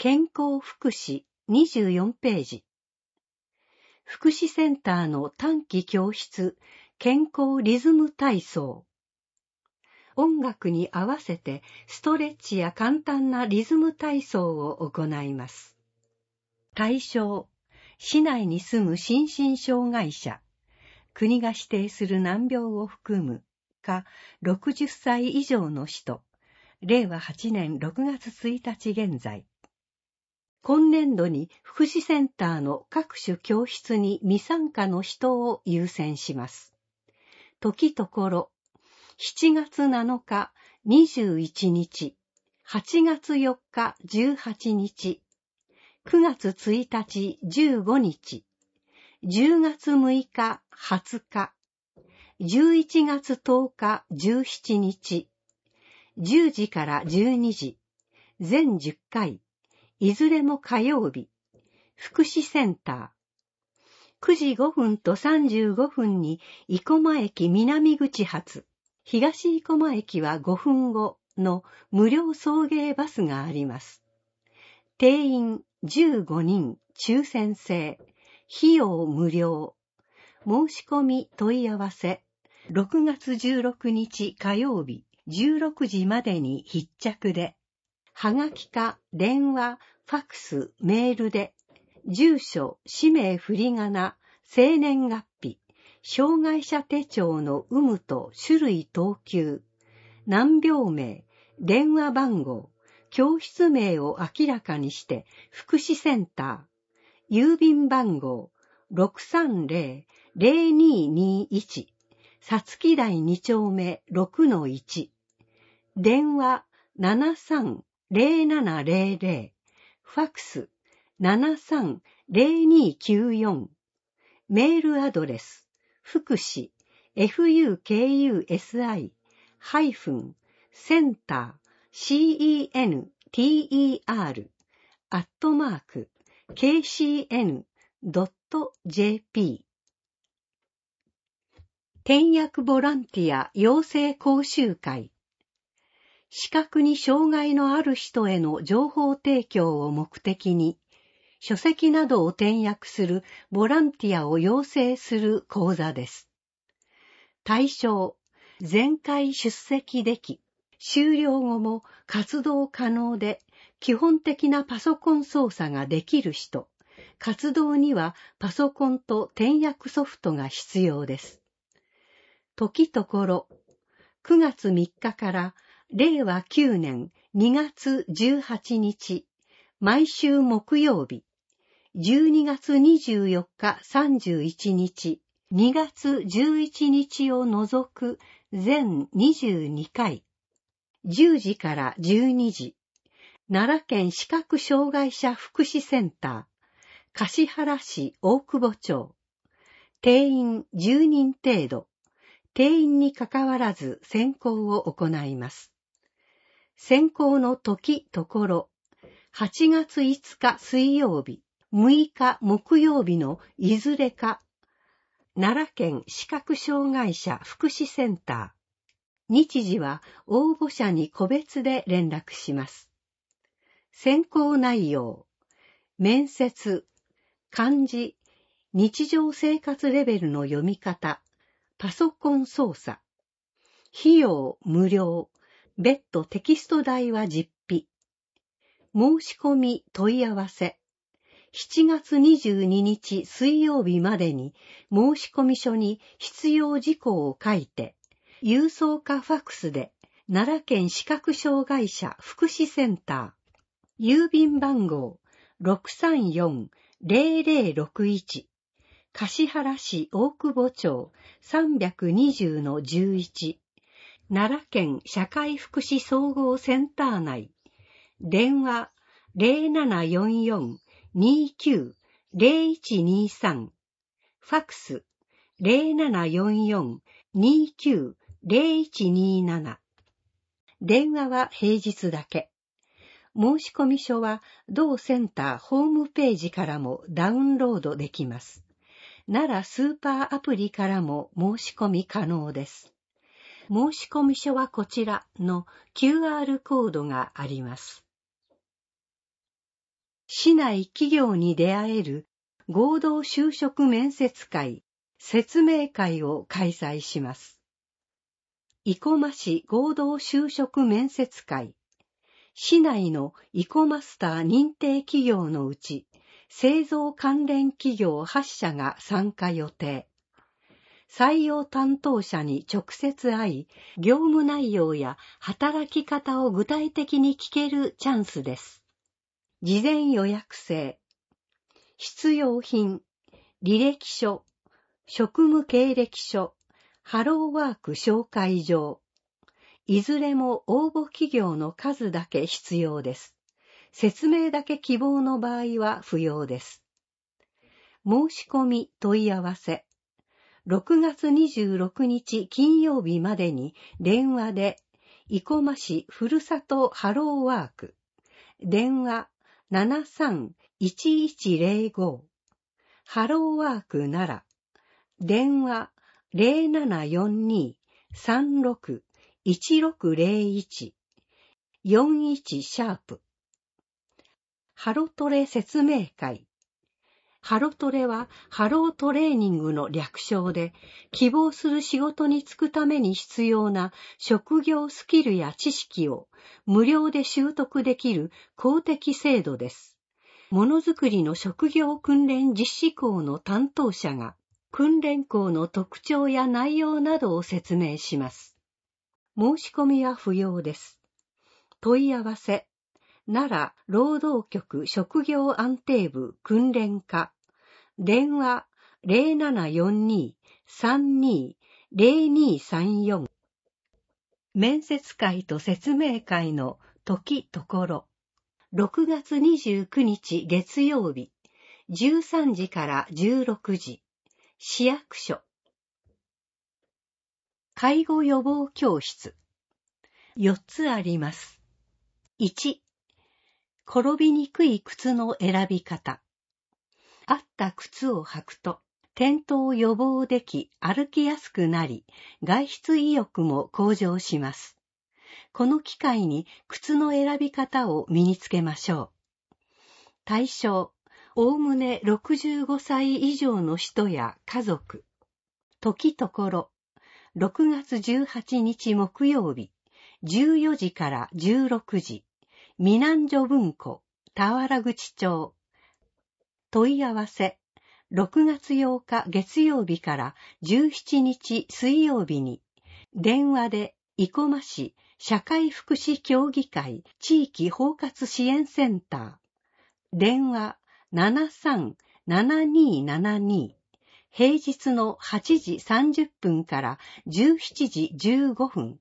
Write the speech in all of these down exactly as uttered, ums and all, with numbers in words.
健康福祉にじゅうよんページ。福祉センターの短期教室健康リズム体操。音楽に合わせてストレッチや簡単なリズム体操を行います。対象、市内に住む心身障害者、国が指定する難病を含むかろくじゅっさい以上の人、れいわはちねんろくがつついたち現在。今年度に福祉センターの各種教室に未参加の人を優先します。時ところ、しちがつなのかにじゅういちにち、はちがつよっかじゅうはちにち、くがつついたちじゅうごにち、じゅうがつむいかはつか、じゅういちがつとおかじゅうしちにち、じゅうじからじゅうにじ、全じゅっかい、いずれも火曜日、福祉センター。くじごふんとさんじゅうごふんに生駒駅南口発、東生駒駅はごふんごの無料送迎バスがあります。定員じゅうごにん、抽選制、費用無料。申し込み問い合わせ、ろくがつじゅうろくにち火曜日じゅうろくじまでに必着で、はがきか電話、ファックス、メールで、住所、氏名振り仮名、生年月日、障害者手帳の有無と種類等級、難病名、電話番号、教室名を明らかにして、福祉センター、郵便番号 ろくさんぜろ ぜろににいち、さつき台にちょうめ ろくのいち、電話 ななさんぜろななぜろぜろ、ファックス ななさんぜろにきゅうよん、メールアドレス、福祉、フククシハイフン、センター、シーイーエヌティーイーアール、アットマーク、ケーシーエヌドットジェーピー。転訳ボランティア養成講習会。視覚に障害のある人への情報提供を目的に、書籍などを転訳するボランティアを養成する講座です。対象、全回出席でき、終了後も活動可能で、基本的なパソコン操作ができる人、活動にはパソコンと転訳ソフトが必要です。時ところ、くがつみっかかられいわきゅうねんにがつじゅうはちにち、毎週木曜日、じゅうにがつにじゅうよっかさんじゅういちにち、にがつじゅういちにちを除く全にじゅうにかい、じゅうじからじゅうにじ、奈良県視覚障害者福祉センター、橿原市大久保町、定員じゅうにん程度、定員にかかわらず選考を行います。選考の時ところ、はちがついつか水曜日、むいか木曜日のいずれか、奈良県視覚障害者福祉センター。日時は応募者に個別で連絡します。選考内容、面接、漢字、日常生活レベルの読み方、パソコン操作。費用無料、別途テキスト代は実費。申し込み問い合わせ。しちがつにじゅうににち水曜日までに申込書に必要事項を書いて、郵送かファックスで奈良県視覚障害者福祉センター、郵便番号 ろくさんよんぜろぜろろくいち、橿原市大久保町 さんびゃくにじゅうのじゅういち、奈良県社会福祉総合センター内、電話ぜろななよんよん にきゅう ぜろいちにさん、ファックスぜろななよんよん にきゅう ぜろいちになな。電話は平日だけ。申込書は同センターホームページからもダウンロードできます。奈良スーパーアプリからも申し込み可能です。申込書はこちらの キューアール コードがあります。 市内企業に出会える合同就職面接会、説明会を開催します。生駒市合同就職面接会。市内の生駒マスター認定企業のうち、製造関連企業はち社が参加予定。採用担当者に直接会い、業務内容や働き方を具体的に聞けるチャンスです。事前予約制。必要品、履歴書、職務経歴書、ハローワーク紹介状。いずれも応募企業の数だけ必要です。説明だけ希望の場合は不要です。申し込み問い合わせ。ろくがつにじゅうろくにち金曜日までに電話で、生駒市ふるさとハローワーク。電話 ななさんいちいちゼロご。ハローワークなら、電話 ゼロななよんに さんろく いちろくゼロいち よんいちシャープ。ハロトレ説明会。ハロトレはハロートレーニングの略称で、希望する仕事に就くために必要な職業スキルや知識を無料で習得できる公的制度です。ものづくりの職業訓練実施校の担当者が、訓練校の特徴や内容などを説明します。申し込みは不要です。問い合わせ。奈良労働局職業安定部訓練課。電話 ゼロななよんに さんに ゼロにさんよん。面接会と説明会の時ところ。ろくがつにじゅうくにち月曜日、じゅうさんじからじゅうろくじ、市役所。介護予防教室。よっつあります。いち、転びにくい靴の選び方。合った靴を履くと、転倒を予防でき、歩きやすくなり、外出意欲も向上します。この機会に靴の選び方を身につけましょう。対象、おおむねろくじゅうごさい以上の人や家族。時ところ、ろくがつじゅうはちにち木曜日、じゅうよじからじゅうろくじ、美南所文庫、田原口町。問い合わせ、ろくがつようか月曜日からじゅうしちにち水曜日に、電話で生駒市社会福祉協議会地域包括支援センター。電話 ななさんななにななに。平日のはちじさんじゅっぷんからじゅうしちじじゅうごふん。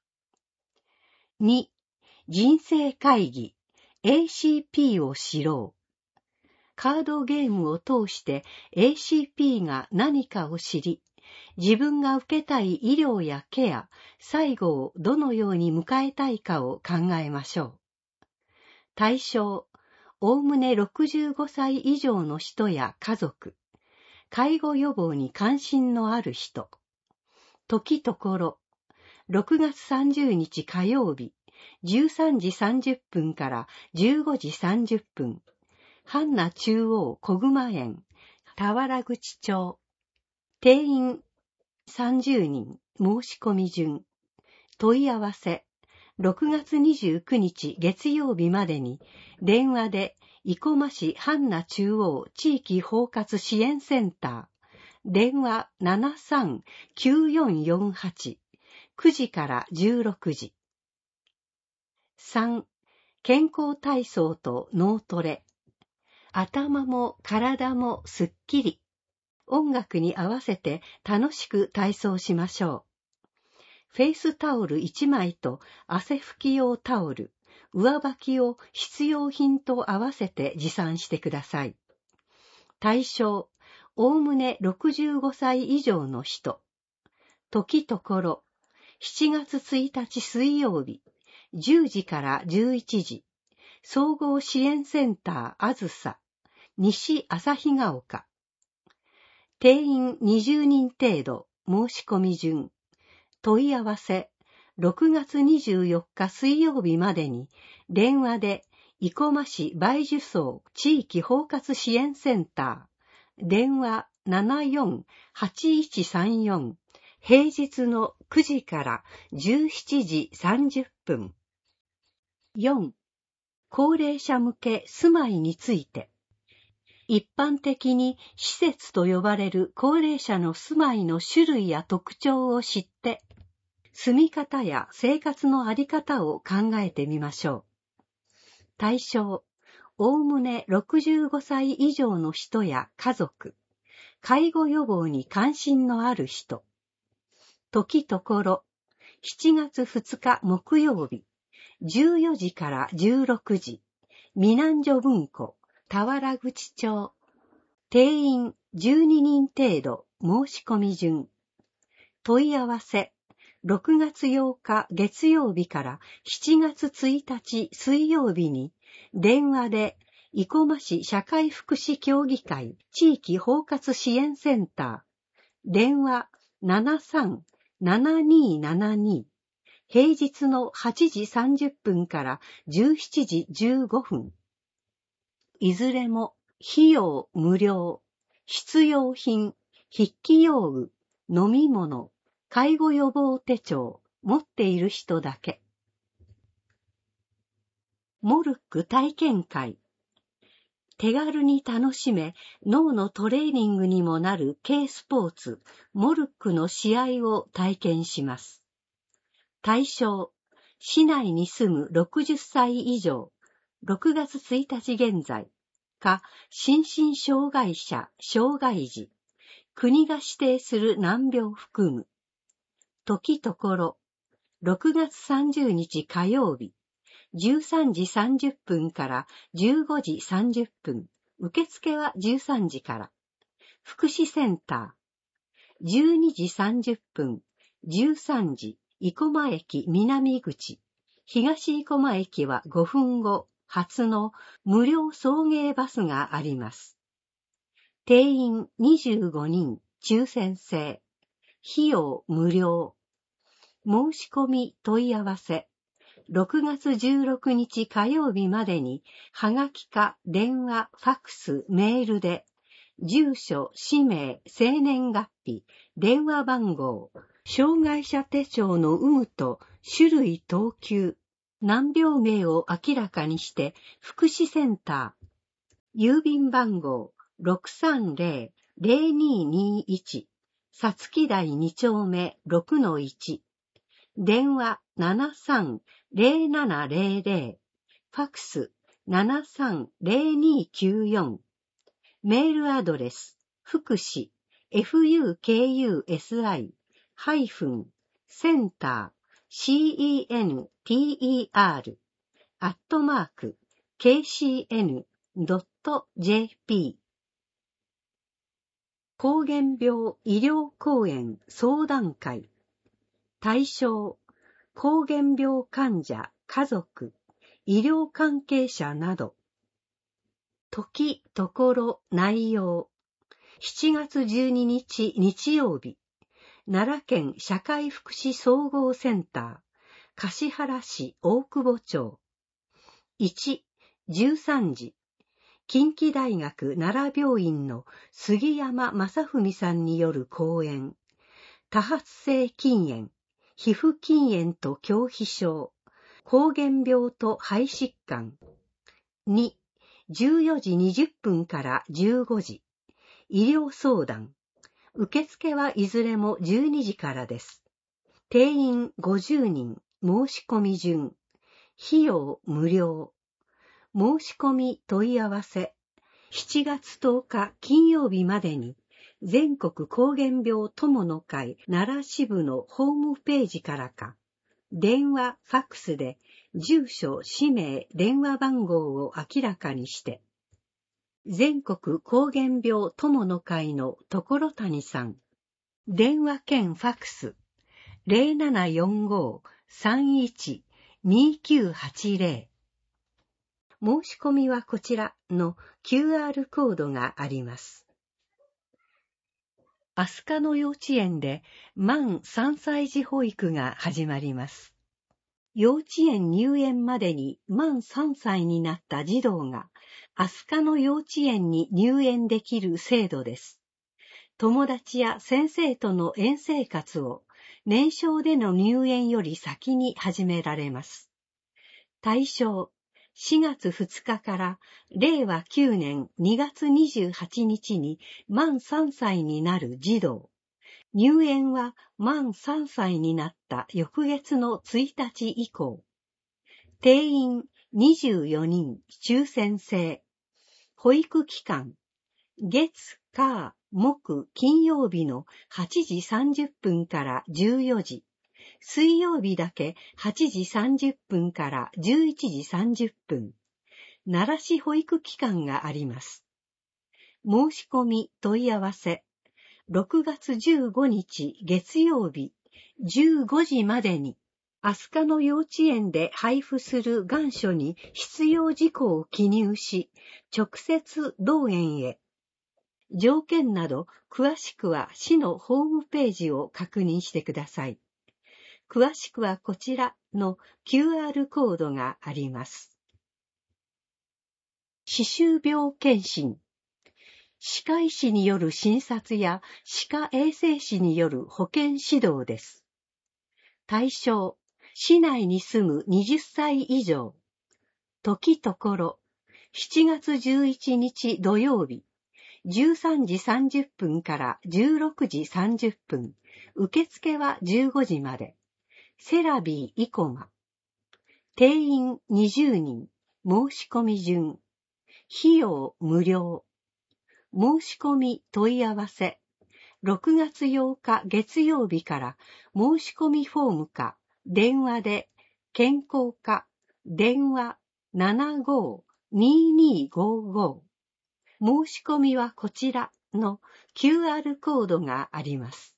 に、人生会議 エーシーピー を知ろう。カードゲームを通して エーシーピー が何かを知り、自分が受けたい医療やケア、最後をどのように迎えたいかを考えましょう。対象、おおむねろくじゅうごさい以上の人や家族、介護予防に関心のある人。時ところ、ろくがつさんじゅうにち火曜日、じゅうさんじさんじゅっぷんからじゅうごじさんじゅっぷん。阪奈中央小熊園、田原口町。定員さんじゅうにん、申し込み順。問い合わせ、ろくがつにじゅうくにち月曜日までに、電話で生駒市阪奈中央地域包括支援センター。電話 ななさんきゅうよんよんはち。くじからじゅうろくじ。さん、健康体操と脳トレ。頭も体もすっきり。音楽に合わせて楽しく体操しましょう。フェイスタオルいちまいと汗拭き用タオル、上履きを必要品と合わせて持参してください。対象、おおむねろくじゅうごさい以上の人。時ところ、しちがつついたち水曜日、じゅうじからじゅういちじ、総合支援センターあずさ、西旭ヶ丘。定員にじゅうにん程度、申し込み順。問い合わせ、ろくがつにじゅうよっか水曜日までに、電話で生駒市梅樹荘地域包括支援センター、電話 ななよんはちいちさんよん、平日のくじからじゅうしちじさんじゅっぷん。よん、高齢者向け住まいについて。一般的に施設と呼ばれる高齢者の住まいの種類や特徴を知って、住み方や生活のあり方を考えてみましょう。対象、おおむねろくじゅうごさい以上の人や家族、介護予防に関心のある人。時ところ、しちがつふつか木曜日、じゅうよじからじゅうろくじ、美南所文庫、田原口町。定員じゅうににん程度、申し込み順。問い合わせ、ろくがつようか月曜日からしちがつついたち水曜日に、電話で、生駒市社会福祉協議会地域包括支援センター、電話 ななさんななにーななに、平日のはちじさんじゅっぷんからじゅうしちじじゅうごふん。いずれも費用無料、必要品、筆記用具、飲み物、介護予防手帳、持っている人だけ。モルック体験会。手軽に楽しめ、脳のトレーニングにもなる軽スポーツ、モルックの試合を体験します。対象、市内に住むろくじゅっさい以上、ろくがつついたち現在、か、心身障害者、障害児、国が指定する難病含む。時ところ、ろくがつさんじゅうにち火曜日、じゅうさんじさんじゅっぷんからじゅうごじさんじゅっぷん、受付はじゅうさんじから。福祉センター、じゅうにじさんじゅっぷん、じゅうさんじ、生駒駅南口、東生駒駅はごふんご発の無料送迎バスがあります。定員にじゅうごにん、抽選制、費用無料。申し込み問い合わせ、ろくがつじゅうろくにち火曜日までに、はがきか電話、ファックス、メールで、住所、氏名、生年月日、電話番号、障害者手帳の有無と種類等級、難病名を明らかにして、福祉センター、郵便番号 ろくさんぜろぜろににいち、さつき台にちょうめ ろくのいち、電話 ななさんぜろななぜろぜろ、ファックス ななさんぜろにきゅうよん、メールアドレス、福祉、フクシ ハイフン、センター、センター、アットマーク、ケーシーエヌドットジェーピー。膠原病医療講演相談会。対象、膠原病患者、家族、医療関係者など。時、ところ、内容。しちがつじゅうににち日曜日、奈良県社会福祉総合センター、橿原市大久保町。いち、じゅうさんじ、近畿大学奈良病院の杉山正文さんによる講演、多発性筋炎、皮膚筋炎と狂皮症、膠原病と肺疾患。に、じゅうよじにじゅっぷんからじゅうごじ、医療相談。受付はいずれもじゅうにじからです。定員ごじゅうにん、申し込み順。費用無料。申し込み問い合わせ。しちがつとおか金曜日までに、全国膠原病友の会奈良支部のホームページからか、電話、ファックスで住所、氏名、電話番号を明らかにして、全国膠原病友の会の所谷さん、電話兼ファックス ゼロななよんご さんいち にきゅうはちゼロ。申し込みはこちらの キューアール コードがあります。飛鳥の幼稚園で満さんさい児保育が始まります。 幼稚園入園までに満さんさいになった児童が、飛鳥の幼稚園に入園できる制度です。友達や先生との園生活を年少での入園より先に始められます。対象、しがつふつかかられいわきゅうねんにがつにじゅうはちにちに満さんさいになる児童。入園は満さんさいになった翌月のついたち以降。定員にじゅうよにん抽選制。保育期間、月、火、木、金曜日のはちじさんじゅっぷんからじゅうよじ。水曜日だけはちじさんじゅっぷんからじゅういちじさんじゅっぷん。奈良市保育期間があります。申し込み問い合わせ。ろくがつじゅうごにち月曜日じゅうごじまでに、飛鳥の幼稚園で配布する願書に必要事項を記入し、直接同園へ。条件など詳しくは市のホームページを確認してください。詳しくはこちらの キューアール コードがあります。歯周病検診。歯科医師による診察や歯科衛生士による保健指導です。対象、市内に住むはたち以上。時ところ、しちがつじゅういちにち土曜日、じゅうさんじさんじゅっぷんからじゅうろくじさんじゅっぷん、受付はじゅうごじまで。セラビー生駒。定員にじゅうにん、申し込み順。費用無料。申し込み問い合わせ。ろくがつようか月曜日から申し込みフォームか電話で健康課電話 ななごーにーにーごーごー。申し込みはこちらの キューアール コードがあります。